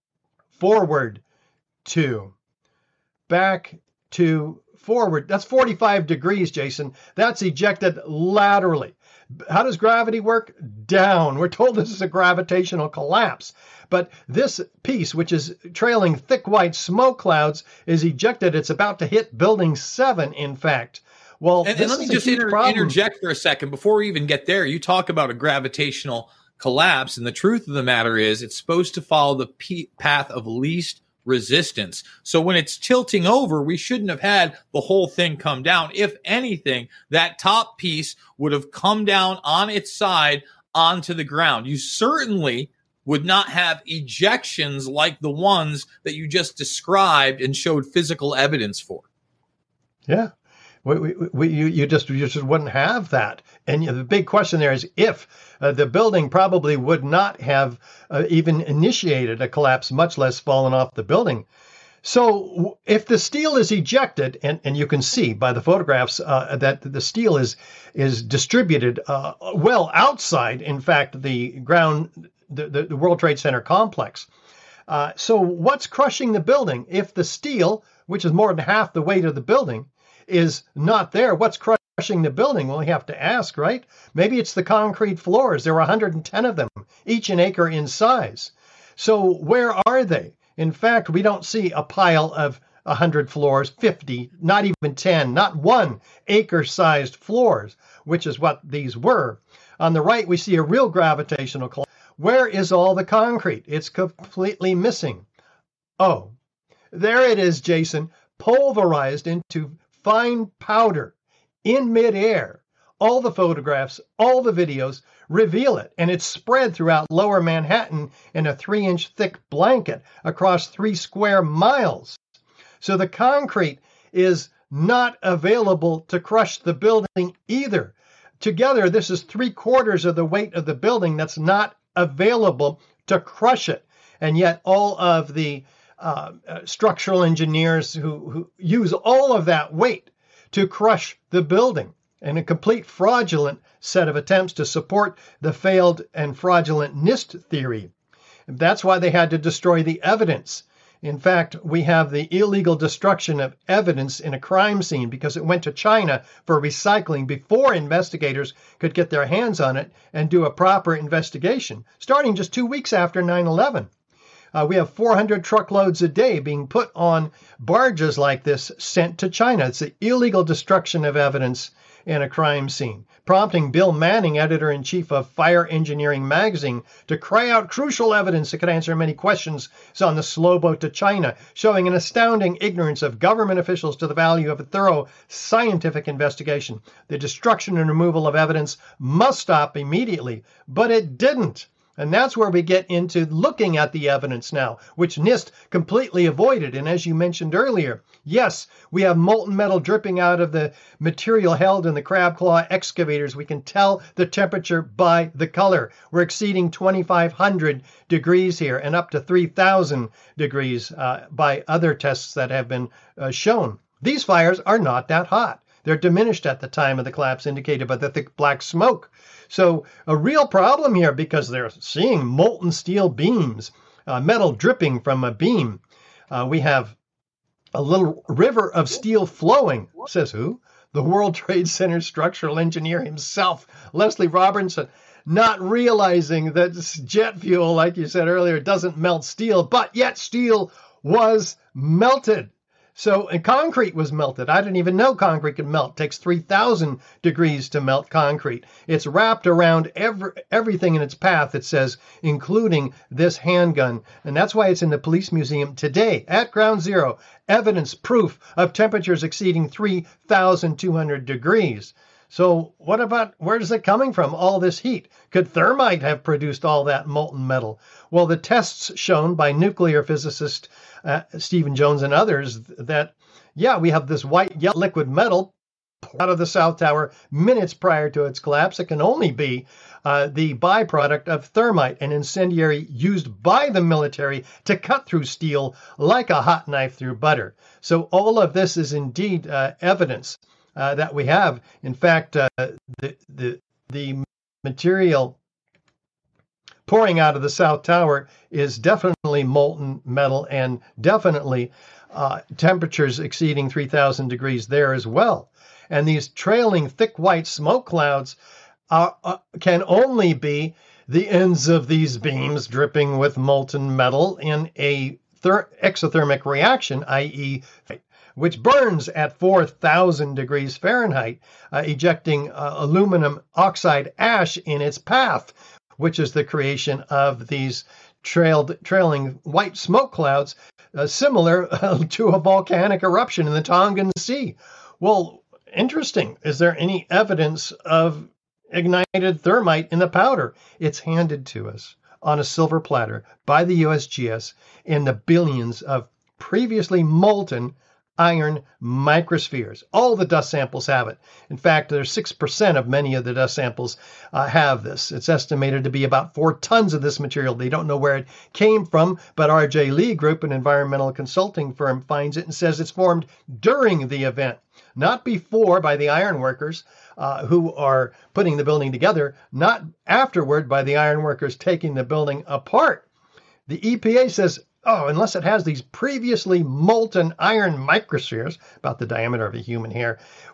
forward to, back to, forward. That's 45 degrees, Jason. That's ejected laterally. How does gravity work? Down. We're told this is a gravitational collapse. But this piece, which is trailing thick white smoke clouds, is ejected. It's about to hit Building 7, in fact. Well, and let me just interject for a second before we even get there. You talk about a gravitational collapse, and the truth of the matter is it's supposed to follow the path of least resistance. So when it's tilting over, we shouldn't have had the whole thing come down. If anything, that top piece would have come down on its side onto the ground. You certainly would not have ejections like the ones that you just described and showed physical evidence for. Yeah. You just wouldn't have that. And the big question there is if the building probably would not have even initiated a collapse, much less fallen off the building. So if the steel is ejected, and you can see by the photographs that the steel is distributed well outside, in fact, the ground, the World Trade Center complex. So what's crushing the building? If the steel, which is more than half the weight of the building, is not there, what's crushing the building? Well, we have to ask, right? Maybe it's the concrete floors. There are 110 of them, each an acre in size. So where are they? In fact, we don't see a pile of 100 floors, 50, not even 10, not 1 acre-sized floors, which is what these were. On the right, we see a real gravitational collapse. Where is all the concrete? It's completely missing. Oh, there it is, Jason, pulverized into fine powder in midair. All the photographs, all the videos reveal it, and it's spread throughout lower Manhattan in a 3-inch thick blanket across 3 square miles. So the concrete is not available to crush the building either. Together, this is 3/4 of the weight of the building that's not available to crush it. And yet all of the structural engineers who use all of that weight to crush the building, and a complete fraudulent set of attempts to support the failed and fraudulent NIST theory. That's why they had to destroy the evidence. In fact, we have the illegal destruction of evidence in a crime scene because it went to China for recycling before investigators could get their hands on it and do a proper investigation, starting just 2 weeks after 9/11. We have 400 truckloads a day being put on barges like this sent to China. It's the illegal destruction of evidence in a crime scene, prompting Bill Manning, editor-in-chief of Fire Engineering magazine, to cry out crucial evidence that could answer many questions on the slow boat to China, showing an astounding ignorance of government officials to the value of a thorough scientific investigation. The destruction and removal of evidence must stop immediately, but it didn't. And that's where we get into looking at the evidence now, which NIST completely avoided. And as you mentioned earlier, yes, we have molten metal dripping out of the material held in the crab claw excavators. We can tell the temperature by the color. We're exceeding 2,500 degrees here and up to 3,000 degrees by other tests that have been shown. These fires are not that hot. They're diminished at the time of the collapse, indicated by the thick black smoke. So a real problem here because they're seeing molten steel beams, metal dripping from a beam. We have a little river of steel flowing. Says who? The World Trade Center structural engineer himself, Leslie Robertson, not realizing that jet fuel, like you said earlier, doesn't melt steel, but yet steel was melted. So, and concrete was melted. I didn't even know concrete could melt. It takes 3,000 degrees to melt concrete. It's wrapped around everything in its path, it says, including this handgun. And that's why it's in the police museum today at Ground Zero. Evidence, proof of temperatures exceeding 3,200 degrees. So what about, where is it coming from, all this heat? Could thermite have produced all that molten metal? Well, the tests shown by nuclear physicist Stephen Jones and others that, yeah, we have this white yellow liquid metal out of the South Tower minutes prior to its collapse. It can only be the byproduct of thermite, an incendiary used by the military to cut through steel like a hot knife through butter. So all of this is indeed evidence that we have. In fact, the material pouring out of the South Tower is definitely molten metal and definitely temperatures exceeding 3,000 degrees there as well. And these trailing thick white smoke clouds can only be the ends of these beams dripping with molten metal in a exothermic reaction, i.e., which burns at 4,000 degrees Fahrenheit, ejecting aluminum oxide ash in its path, which is the creation of these trailing white smoke clouds, similar to a volcanic eruption in the Tongan Sea. Well, interesting. Is there any evidence of ignited thermite in the powder? It's handed to us on a silver platter by the USGS in the billions of previously molten iron microspheres. All the dust samples have it. In fact, there's 6% of many of the dust samples have this. It's estimated to be about 4 tons of this material. They don't know where it came from, but RJ Lee Group, an environmental consulting firm, finds it and says it's formed during the event, not before by the ironworkers who are putting the building together, not afterward by the ironworkers taking the building apart. The EPA says, unless it has these previously molten iron microspheres, about the diameter of a human hair,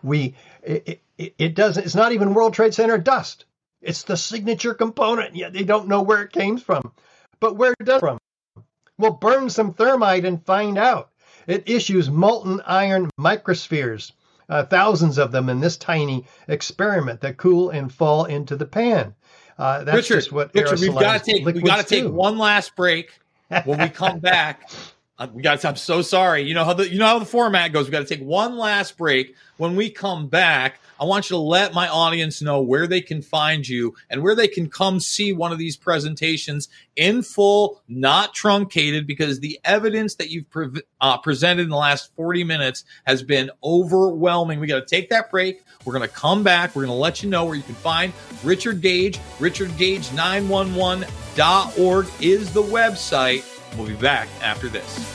it's not even World Trade Center dust. It's the signature component, yet they don't know where it came from. But where does it come from? Well, burn some thermite and find out. It issues molten iron microspheres. thousands of them in this tiny experiment that cool and fall into the pan. That's Richard, just what Richard, we got to take do. one last break. When we come back, I'm so sorry. You know how the format goes. We got to take one last break. When we come back, I want you to let my audience know where they can find you and where they can come see one of these presentations in full, not truncated, because the evidence that you've presented in the last 40 minutes has been overwhelming. We got to take that break. We're going to come back. We're going to let you know where you can find Richard Gage. RichardGage911.org is the website. We'll be back after this.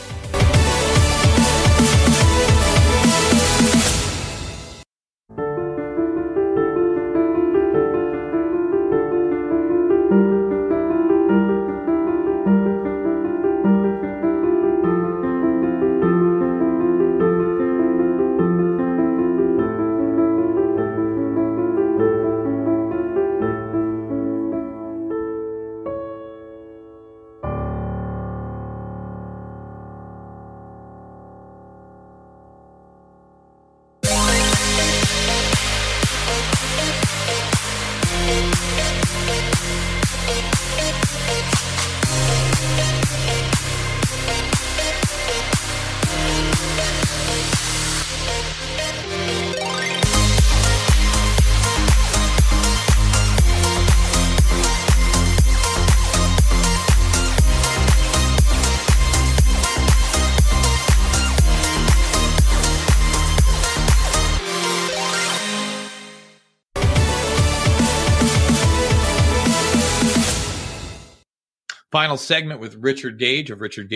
Final segment with Richard Gage of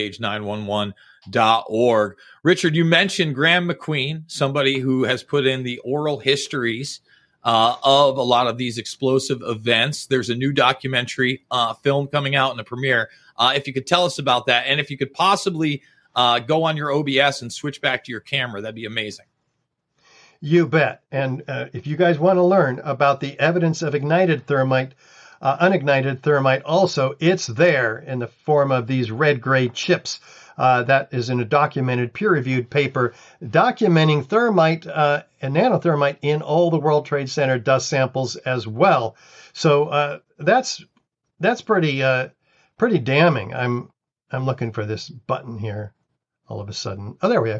RichardGage911.org. Richard, you mentioned Graham McQueen, somebody who has put in the oral histories of a lot of these explosive events. There's a new documentary film coming out in the premiere. If you could tell us about that, and if you could possibly go on your OBS and switch back to your camera, that'd be amazing. You bet. And if you guys want to learn about the evidence of ignited thermite, unignited thermite also, it's there in the form of these red-gray chips. That is in a documented, peer-reviewed paper documenting thermite and nanothermite in all the World Trade Center dust samples as well. So that's pretty damning. I'm looking for this button here all of a sudden. Oh, there we go.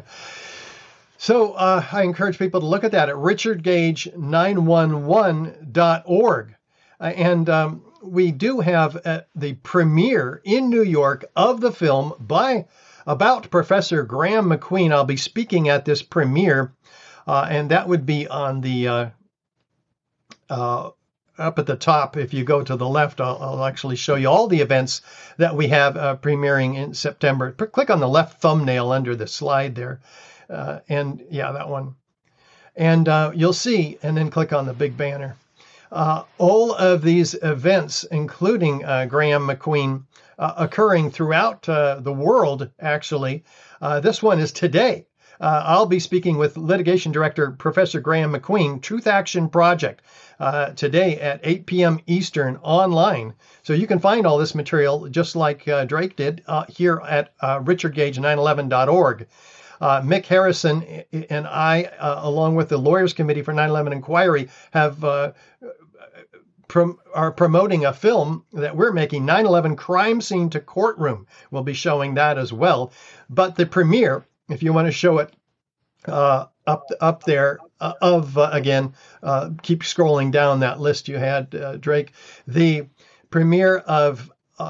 So I encourage people to look at that at RichardGage911.org. And we do have the premiere in New York of the film about Professor Graham McQueen. I'll be speaking at this premiere, and that would be on the up at the top. If you go to the left, I'll actually show you all the events that we have premiering in September. Click on the left thumbnail under the slide there, and yeah, that one. And you'll see, and then click on the big banner. All of these events, including Graham McQueen, occurring throughout the world, actually. This one is today. I'll be speaking with litigation director, Professor Graham McQueen, Truth Action Project, today at 8 p.m. Eastern online. So you can find all this material, just like Drake did, here at RichardGage911.org. Mick Harrison and I, along with the Lawyers Committee for 9/11 Inquiry, are promoting a film that we're making, 9/11 Crime Scene to Courtroom. We'll be showing that as well. But the premiere, if you want to show it up there, again, keep scrolling down that list you had, Drake. The premiere of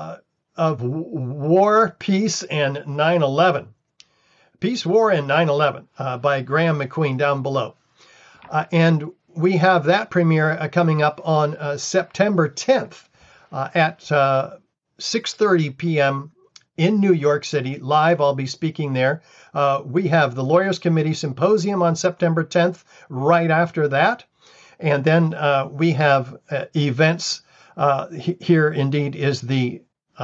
War, Peace, and 9/11. Peace, War, and 9/11 by Graham McQueen down below. And we have that premiere coming up on September 10th at 6:30 p.m. in New York City. Live, I'll be speaking there. We have the Lawyers Committee Symposium on September 10th right after that. And then we have events. Here, indeed, is the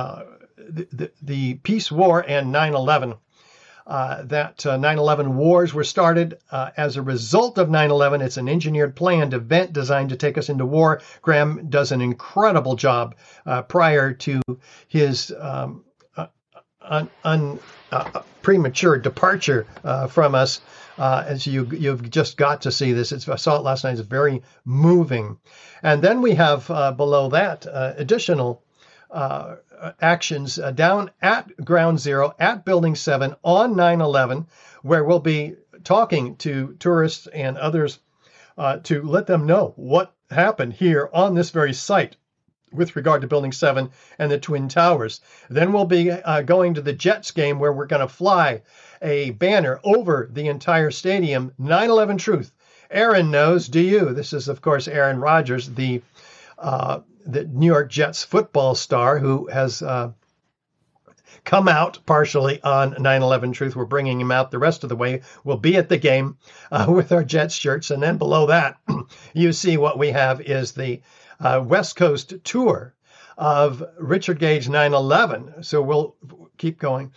Peace, War, and 9/11. That 9/11 wars were started as a result of 9/11. It's an engineered, planned event designed to take us into war. Graham does an incredible job prior to his premature departure from us. As you've just got to see this. I saw it last night. It's very moving. And then we have below that additional actions down at Ground Zero at Building 7 on 9/11, where we'll be talking to tourists and others to let them know what happened here on this very site with regard to Building 7 and the Twin Towers. Then we'll be going to the Jets game, where we're going to fly a banner over the entire stadium, 9/11 Truth. Aaron knows, do you? This is, of course, Aaron Rodgers, the New York Jets football star who has come out partially on 9/11 Truth. We're bringing him out the rest of the way. We'll be at the game with our Jets shirts. And then below that, you see what we have is the West Coast tour of Richard Gage 9/11. So we'll keep going.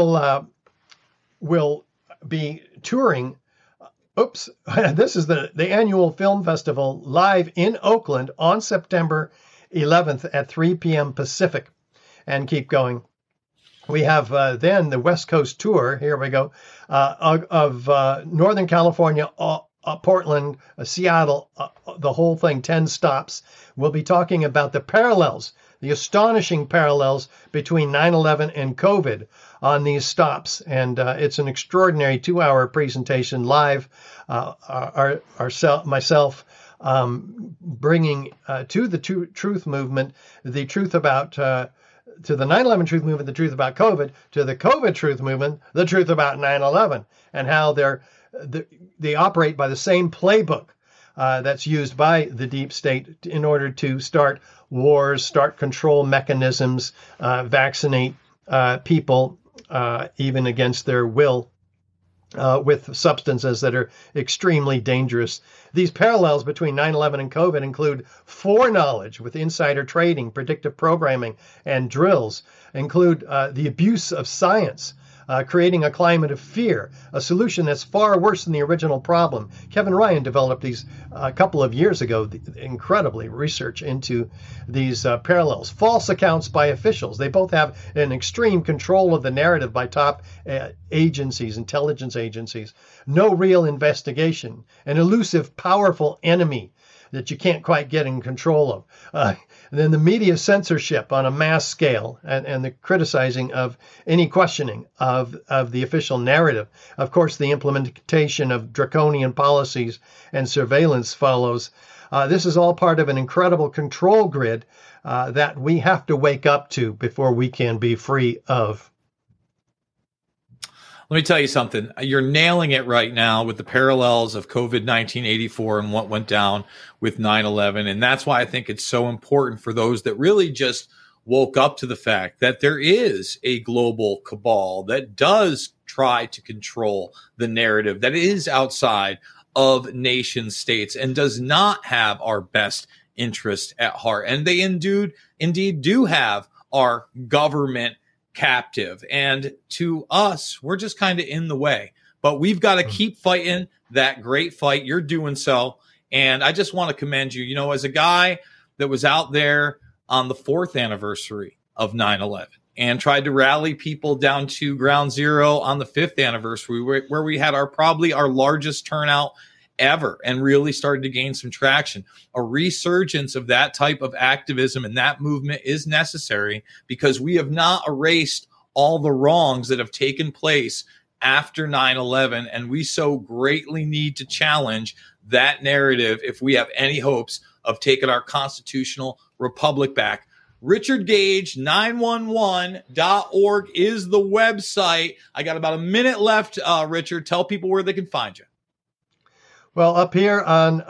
We'll be touring. This is the annual film festival live in Oakland on September 11th at 3 p.m. Pacific, and keep going. We have then the West Coast tour. Here we go of Northern California, Portland, Seattle, the whole thing, 10 stops. We'll be talking about the parallels, the astonishing parallels between 9/11 and COVID on these stops. And it's an extraordinary 2-hour presentation live. Myself bringing to the truth movement, the truth about, to the 9/11 truth movement, the truth about COVID, to the COVID truth movement, the truth about 9/11, and how they operate by the same playbook that's used by the deep state in order to start wars, start control mechanisms, vaccinate people even against their will with substances that are extremely dangerous. These parallels between 9/11 and COVID include foreknowledge with insider trading, predictive programming, and drills, include the abuse of science, creating a climate of fear, a solution that's far worse than the original problem. Kevin Ryan developed these a couple of years ago, incredibly research into these parallels. False accounts by officials. They both have an extreme control of the narrative by top agencies, intelligence agencies. No real investigation. An elusive, powerful enemy that you can't quite get in control of. Then the media censorship on a mass scale and the criticizing of any questioning of the official narrative. Of course, the implementation of draconian policies and surveillance follows. This is all part of an incredible control grid that we have to wake up to before we can be free of. Let me tell you something. You're nailing it right now with the parallels of COVID-19 84 and what went down with 9/11. And that's why I think it's so important for those that really just woke up to the fact that there is a global cabal that does try to control the narrative that is outside of nation states and does not have our best interest at heart. And they indeed do have our government captive. And to us, we're just kind of in the way. But we've got to keep fighting that great fight. You're doing so. And I just want to commend you. You know, as a guy that was out there on the 4th anniversary of 9/11 and tried to rally people down to Ground Zero on the 5th anniversary, where we had probably our largest turnout ever and really started to gain some traction. A resurgence of that type of activism and that movement is necessary because we have not erased all the wrongs that have taken place after 9/11, and we so greatly need to challenge that narrative if we have any hopes of taking our constitutional republic back. RichardGage911.org is the website. I got about a minute left, Richard. Tell people where they can find you. Well, up here on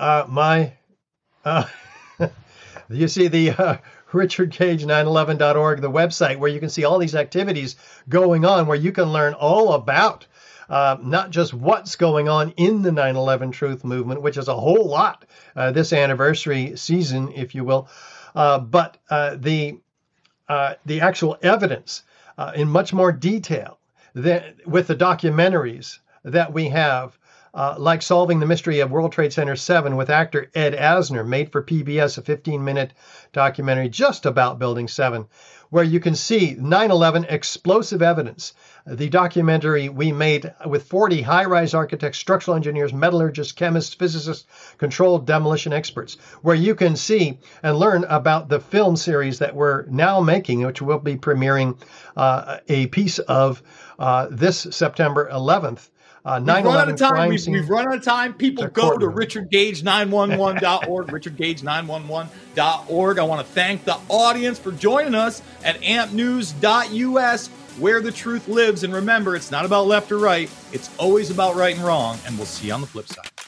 you see the RichardGage911.org, the website, where you can see all these activities going on, where you can learn all about not just what's going on in the 9/11 truth movement, which is a whole lot this anniversary season, if you will, but the actual evidence in much more detail with the documentaries that we have like Solving the Mystery of World Trade Center 7 with actor Ed Asner, made for PBS, a 15-minute documentary just about Building 7, where you can see 9/11 explosive evidence. The documentary we made with 40 high-rise architects, structural engineers, metallurgists, chemists, physicists, controlled demolition experts, where you can see and learn about the film series that we're now making, which will be premiering a piece of this September 11th. 9/11 crime scene. We've run out of time. People go to richardgage911.org, richardgage911.org. I want to thank the audience for joining us at ampnews.us, where the truth lives. And remember, it's not about left or right. It's always about right and wrong. And we'll see you on the flip side.